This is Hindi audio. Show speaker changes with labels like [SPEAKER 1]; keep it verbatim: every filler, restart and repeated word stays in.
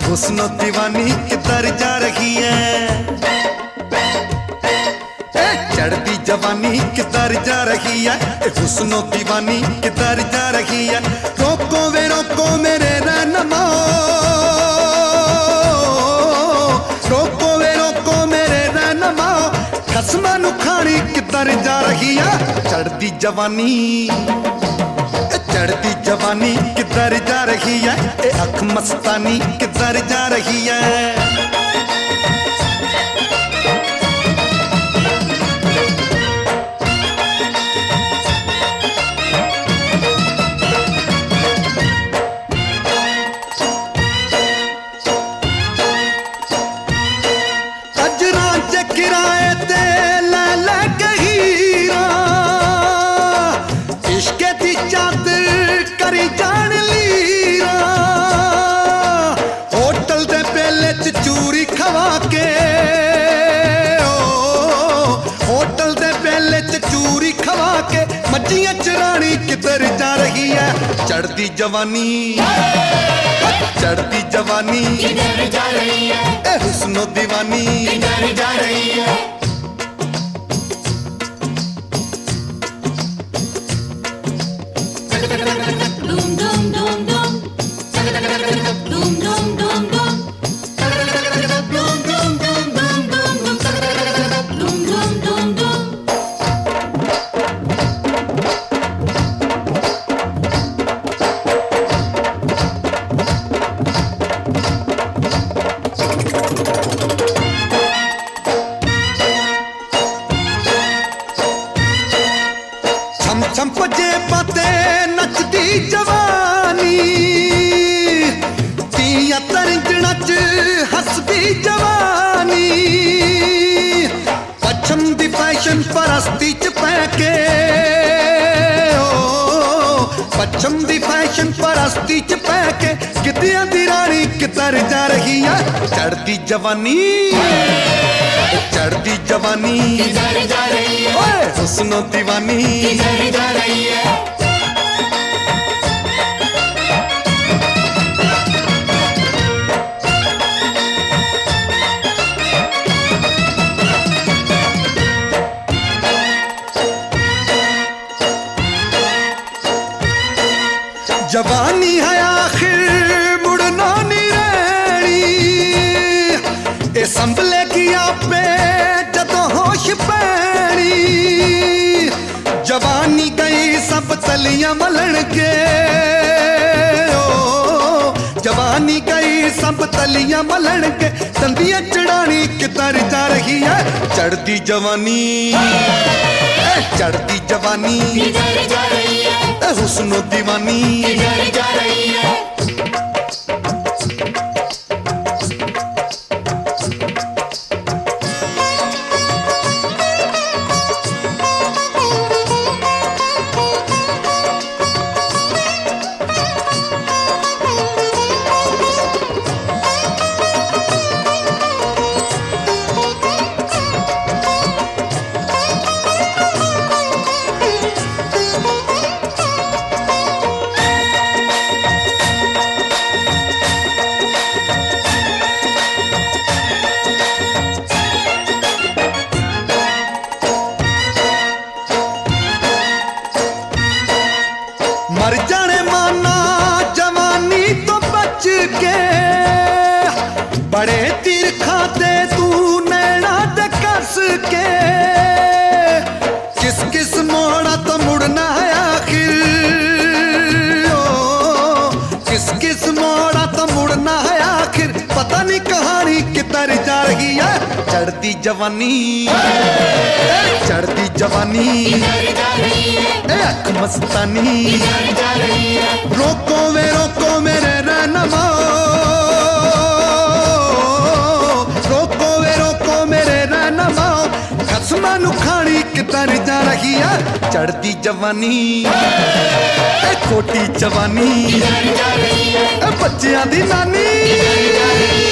[SPEAKER 1] हुस्नो दीवानी किधर जा रही है, चढ़ती जवानी किधर जा रही है, हुस्नो दीवानी किधर जा रही है। रोको वे रोको मेरे रहनुमा, रोको वे रोको मेरे रहनुमा, खसमा नु खानी किधर जा रही है। चढ़ती जवानी चढ़ती जवानी किधर जा रही है, ए अख मस्तानी किधर जा रही है। किराए ते ले ले हीरा, इश्क दी चादर करी जान लीरा। होटल दे पेले च चूरी खवा के, ओ होटल दे पेले च चूरी खवा के, मच्छियां चरानी किधर जा रही है। चढ़ती जवानी चढ़ती जवानी किधर जा रही है, ए हुस्नो दीवानी किधर जा रही है।
[SPEAKER 2] Doom doom doom doom, doom doom doom doom, doom doom doom doom doom, doom doom doom doom.
[SPEAKER 1] चंपजे पाते नचदी जवानी, तिया तरंजना च हसदी जवानी। पछम दी फैशन परस्ती च पैके, ओ पछम दी फैशन परस्ती च पैके, कितियां दी रानी किधर जा रही है। चढ़ती जवानी चढ़ती जवानी
[SPEAKER 2] किधर जा रही है,
[SPEAKER 1] ओए हुस्नो दीवानी
[SPEAKER 2] किधर जा रही है।
[SPEAKER 1] जवानी है आखिर मुड़ना नहीं रहनी, ए संभलेगी आपे जदों होश पैनी। जवानी गई सब तलियां मलण के, ओ जवानी गई सब तलियां मलण के, तंदियां चढ़ानी किधर जा रही है। चढ़ती जवानी चढ़ती जवानी
[SPEAKER 2] किधर जा रही है,
[SPEAKER 1] हुस्नो दीवानी
[SPEAKER 2] किधर जा रही है। मर जाने माना जवानी तो बच के, बड़े तीर खाते तू नैना दे कस के। किस किस मोड़ा तो मुड़ना है आखिर, ओ किस किस मोड़ा तो मुड़ना है आखिर, पता नहीं कहानी किधर जा रही है। चढ़ती जवानी चढ़ती जवानी किधर जा रही है,
[SPEAKER 1] ए अख मस्तानी
[SPEAKER 2] किधर जा रही है।
[SPEAKER 1] रोको वे रोको मेरे रहनुमा, रोको वे रोको मेरे रहनुमा, खसमा नु खानी किधर जा रही है। चढ़ती जवानी ए खोटी जवानी
[SPEAKER 2] किधर जा रही है,
[SPEAKER 1] ए बच्चियां दी नानी।